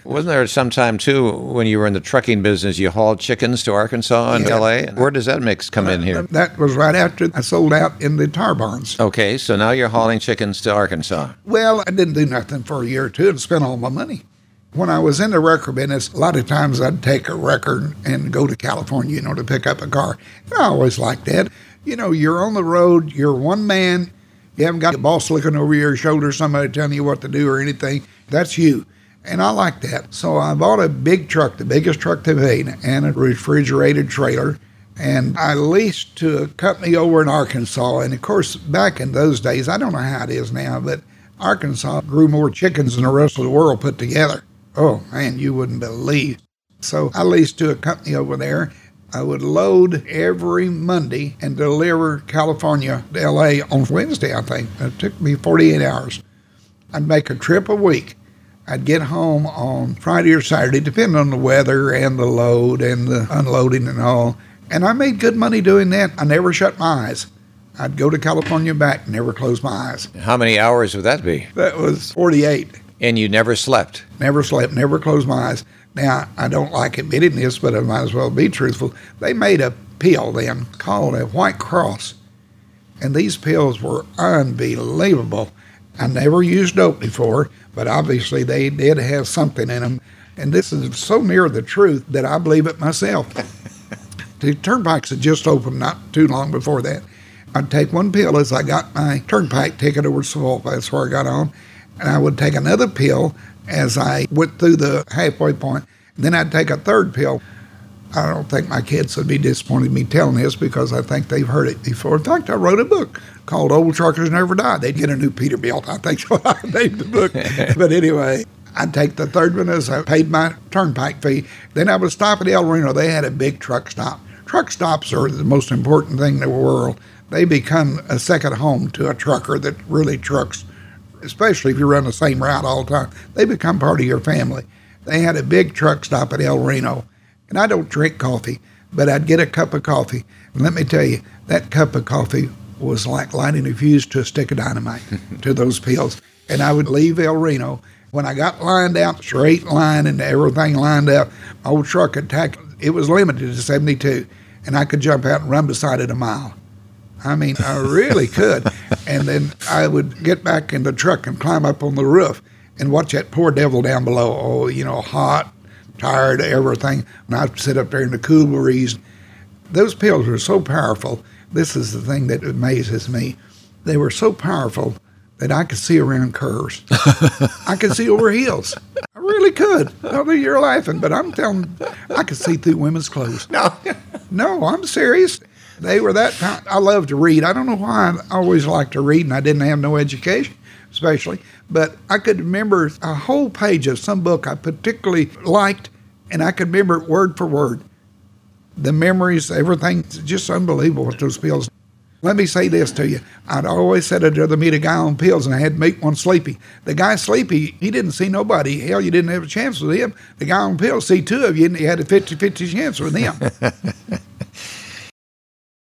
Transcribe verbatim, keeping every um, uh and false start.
Wasn't there some time, too, when you were in the trucking business, you hauled chickens to Arkansas and Yeah. L A? Where does that mix come in here? That was right after I sold out in the tar barns. Okay, so now you're hauling chickens to Arkansas. Well, I didn't do nothing for a year or two and spent all my money. When I was in the record business, a lot of times I'd take a record and go to California, you know, to pick up a car. And I always liked that. You know, you're on the road, you're one man, you haven't got a boss looking over your shoulder, somebody telling you what to do or anything. That's you. And I like that. So I bought a big truck, the biggest truck they made, and a refrigerated trailer. And I leased to a company over in Arkansas. And of course, back in those days, I don't know how it is now, but Arkansas grew more chickens than the rest of the world put together. Oh, man, you wouldn't believe. So I leased to a company over there. I would load every Monday and deliver California to L A on Wednesday, I think. It took me forty-eight hours. I'd make a trip a week. I'd get home on Friday or Saturday, depending on the weather and the load and the unloading and all. And I made good money doing that. I never shut my eyes. I'd go to California and back, never close my eyes. How many hours would that be? That was forty-eight. And you never slept? Never slept, never closed my eyes. Now, I don't like admitting this, but I might as well be truthful. They made a pill then called a White Cross. And these pills were unbelievable. I never used dope before, but obviously they did have something in them. And this is so near the truth that I believe it myself. The turnpikes had just opened not too long before that. I'd take one pill as I got my turnpike ticket over to Sewell. That's where I got on. And I would take another pill as I went through the halfway point. And then I'd take a third pill. I don't think my kids would be disappointed in me telling this because I think they've heard it before. In fact, I wrote a book called Old Truckers Never Die. They'd get a new Peterbilt, I think, so I named the book. But anyway, I'd take the third one as I paid my turnpike fee. Then I would stop at El Reno. They had a big truck stop. Truck stops are the most important thing in the world. They become a second home to a trucker that really trucks, especially if you run the same route all the time. They become part of your family. They had a big truck stop at El Reno. And I don't drink coffee, but I'd get a cup of coffee. And let me tell you, that cup of coffee was like lighting a fuse to a stick of dynamite to those pills. And I would leave El Reno. When I got lined out, straight line and everything lined up, my old truck could tack, it was limited to seventy-two, and I could jump out and run beside it a mile. I mean, I really could. And then I would get back in the truck and climb up on the roof and watch that poor devil down below. Oh, you know, hot, tired, everything. And I'd sit up there in the cool breeze. Those pills were so powerful. This is the thing that amazes me. They were so powerful that I could see around curves. I could see over hills. I really could. I know you're laughing, but I'm telling you, I could see through women's clothes. No. No, I'm serious. They were that kind. I love to read. I don't know why I always liked to read, and I didn't have no education, especially. But I could remember a whole page of some book I particularly liked, and I could remember it word for word. The memories, everything, it's just unbelievable what those pills. Let me say this to you. I'd always said I'd rather meet a guy on pills, and I had to meet one sleepy. The guy sleepy, he didn't see nobody. Hell, you didn't have a chance with him. The guy on pills see two of you, and you had a fifty-fifty chance with him.